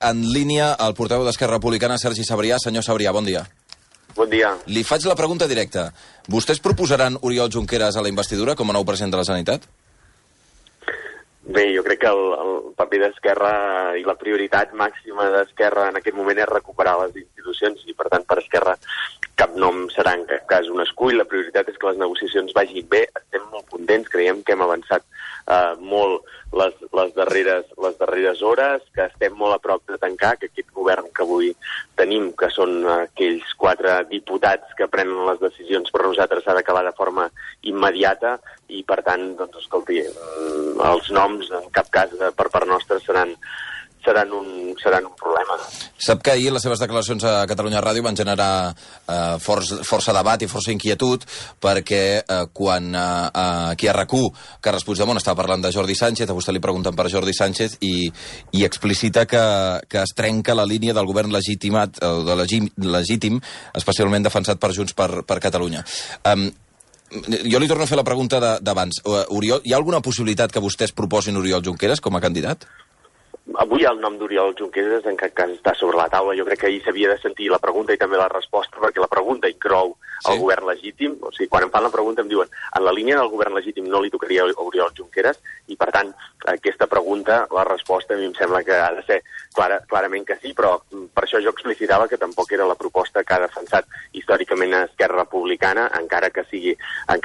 en línia el portaveu d'Esquerra Republicana, Sergi Sabrià. Senyor Sabrià, bon dia. Bon dia. Li faig la pregunta directa. Vostès proposaran Oriol Junqueras a la investidura com a nou president de la Generalitat? Bé, jo crec que el paper d'Esquerra i la prioritat màxima d'Esquerra en aquest moment és recuperar les institucions i, per tant, per Esquerra cap nom serà en cap cas un escull. La prioritat és que les negociacions vagin bé. Estem molt contents, creiem que hem avançat molt les darreres hores, que estem molt a prop de tancar, que aquest govern que avui tenim, que són aquells 4 diputats que prenen les decisions per nosaltres, s'ha d'acabar de forma immediata i, per tant, doncs, escolti, els noms en cap cas per part nostra seran un problema. Sap que ahir les seves declaracions a Catalunya Ràdio van generar força debat i força inquietud perquè quan aquí a RAC1 Carles Puigdemont estava parlant de Jordi Sánchez, a vostè li pregunten per Jordi Sánchez i explicita que es trenca la línia del govern legítim, especialment defensat per Junts per Catalunya. Jo li torno a fer la pregunta d'abans. Oriol, hi ha alguna possibilitat que vostès proposin Oriol Junqueras com a candidat? Avui el nom d'Oriol Junqueras en cap cas està sobre la taula. Jo crec que ahir s'havia de sentir la pregunta i també la resposta, perquè la pregunta inclou el govern legítim. O sigui, quan em fan la pregunta em diuen en la línia del govern legítim no li tocaria a Oriol Junqueras i, per tant, aquesta pregunta, la resposta a mi em sembla que ha de ser clarament que sí, però per això jo explicitava que tampoc era la proposta que ha defensat històricament Esquerra Republicana, encara que sigui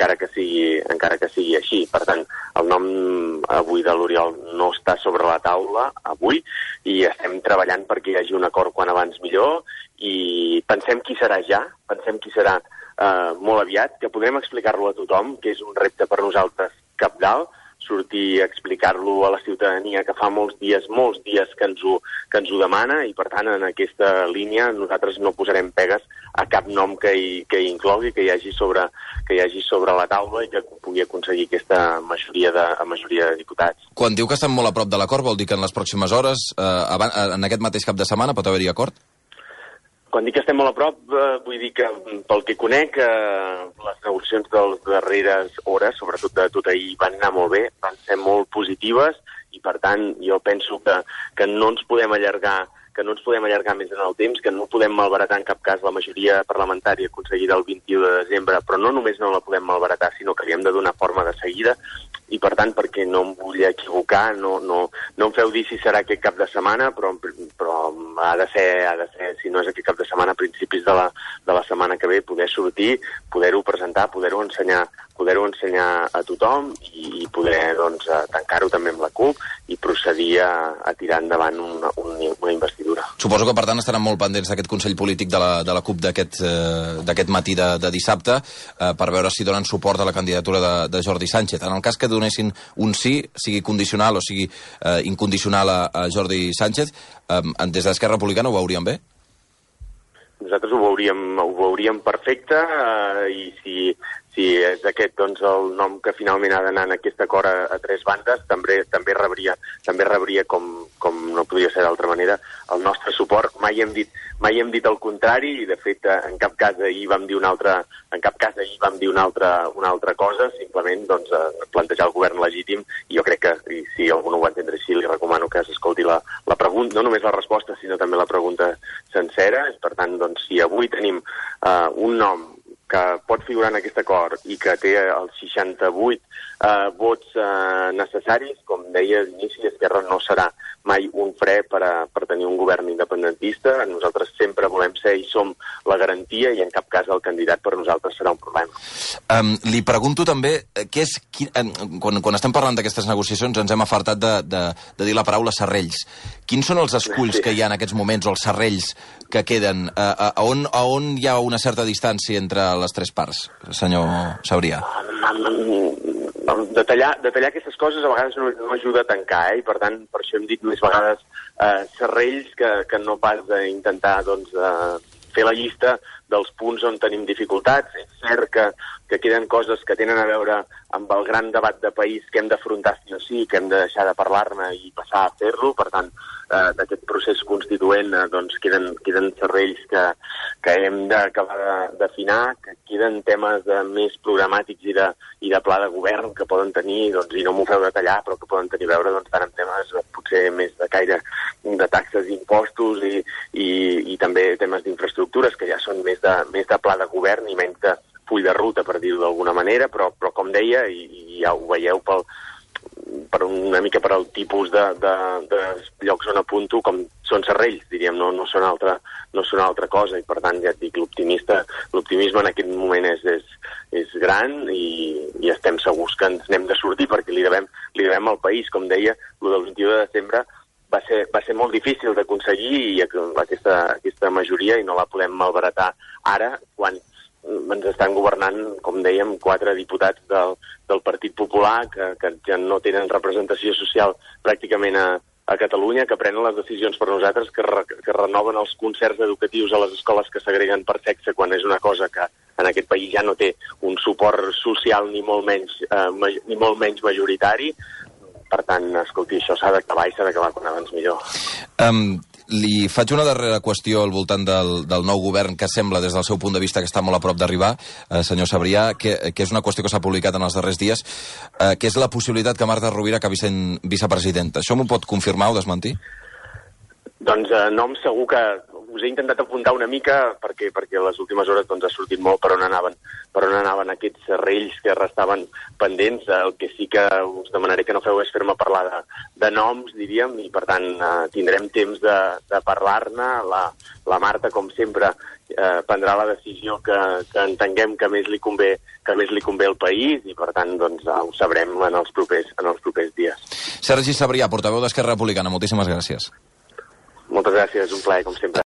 així. Per tant, el nom avui de l'Oriol no està sobre la taula avui i estem treballant perquè hi hagi un acord quan abans millor i pensem qui serà molt aviat, que podrem explicar-lo a tothom, que és un repte per nosaltres cabdal, sortir a explicar-lo a la ciutadania que fa molts dies que ens ho demana i, per tant, en aquesta línia nosaltres no posarem pegues a cap nom que hi inclogui, que hi hagi sobre la taula i que pugui aconseguir aquesta majoria de diputats. Quan diu que estan molt a prop de l'acord, vol dir que en les pròximes hores, en aquest mateix cap de setmana, pot haver-hi acord? Quan dic que estem molt a prop, vull dir que, pel que conec, les negociacions de les darreres hores, sobretot de tot ahir, van anar molt bé, van ser molt positives i, per tant, jo penso que no ens podem allargar més en el temps, que no podem malbaratar en cap cas la majoria parlamentària aconseguida el 21 de desembre, però no només no la podem malbaratar, sinó que li hem de donar forma de seguida i, per tant, perquè no em vull equivocar, no em feu dir si serà aquest cap de setmana, però ha de ser, si no és aquest cap de setmana, a principis de la setmana que ve, poder sortir, poder-ho presentar, poder-ho ensenyar a tothom i poder, doncs, tancar-ho també amb la CUP i procedir a tirar endavant una investidura. Suposo que, per tant, estaran molt pendents d'aquest Consell Polític de la CUP d'aquest matí de dissabte per veure si donen suport a la candidatura de Jordi Sánchez. En el cas que donessin un sí, sigui condicional o sigui incondicional a Jordi Sánchez, des d'Esquerra Republicana ho veuríem bé? Nosaltres ho veuríem perfecte i si és aquest, doncs, el nom que finalment ha d'anar en aquest acord a 3 bandes, també rebria com no podria ser d'altra manera, el nostre suport. Mai hem dit el contrari i, de fet, en cap cas ahir vam dir una altra cosa, simplement, doncs, plantejar el govern legítim, i jo crec que, si algú no ho va entendre així, li recomano que s'escolti la pregunta, no només la resposta, sinó també la pregunta sencera. Per tant, doncs, si avui tenim un nom que pot figurar en aquest acord i que té els 68 vots necessaris, com deia d'inici, Esquerra no serà mai un fre per tenir un govern independentista. Nosaltres sempre volem ser i som la garantia i en cap cas el candidat per nosaltres serà un problema. Li pregunto també, quan estem parlant d'aquestes negociacions ens hem afartat de dir la paraula serrells. Quins són els esculls que hi ha en aquests moments, o els serrells que queden? A on hi ha una certa distància entre les 3 parts, senyor Sabrià? Detallar aquestes coses a vegades no ajuda a tancar, i per tant, per això hem dit més vegades serrells que no pas d'intentar, doncs, fer la llista dels punts on tenim dificultats. És cert que queden coses que tenen a veure amb el gran debat de país que hem d'afrontar sí o sí, que hem de deixar de parlar-ne i passar a fer-lo. Per tant, d'aquest procés constituent doncs queden serrells que hem d'acabar d'afinar, que queden temes més programàtics i de pla de govern que poden tenir, doncs, i no m'ho feu detallar, però que poden tenir a veure, doncs, tant amb temes potser més de caire de taxes i impostos i també temes d'infraestructures, que ja són més de pla de govern i menys de full de ruta, per dir-ho d'alguna manera, però com deia, i ja ho veieu una mica per al tipus de llocs on apunto, com són serrells, diríem, no són altra cosa, i per tant, ja et dic, l'optimisme en aquest moment és gran i estem segurs que ens n'hem de sortir, perquè li devem al país, com deia, el del 21 de desembre va ser molt difícil d'aconseguir i aquesta majoria, i no la podem malbaratar ara, quan ens estan governant, com dèiem, 4 diputats del Partit Popular que ja no tenen representació social pràcticament a Catalunya, que prenen les decisions per nosaltres, que renoven els concerts educatius a les escoles que segreguen per sexe, quan és una cosa que en aquest país ja no té un suport social ni molt menys majoritari. Per tant, escolti, això s'ha d'acabar i s'ha d'acabar quan abans millor. Li faig una darrera qüestió al voltant del nou govern, que sembla, des del seu punt de vista, que està molt a prop d'arribar, senyor Sabrià, que és una qüestió que s'ha publicat en els darrers dies, que és la possibilitat que Marta Rovira acabi sent vicepresidenta. Això m'ho pot confirmar o desmentir? Doncs nom segur que us he intentat apuntar una mica perquè les últimes hores ha sortit molt per on anaven aquests serrells que restaven pendents. El que sí que us demanaré que no feu és fer-me parlar de noms, diríem, i per tant tindrem temps de parlar-ne. La Marta, com sempre, prendrà la decisió que entenguem que més li convé al país, i per tant ho sabrem en els propers dies. Sergi Sabrià, portaveu d'Esquerra Republicana, moltíssimes gràcies. Moltes gràcies, un plaer, com sempre.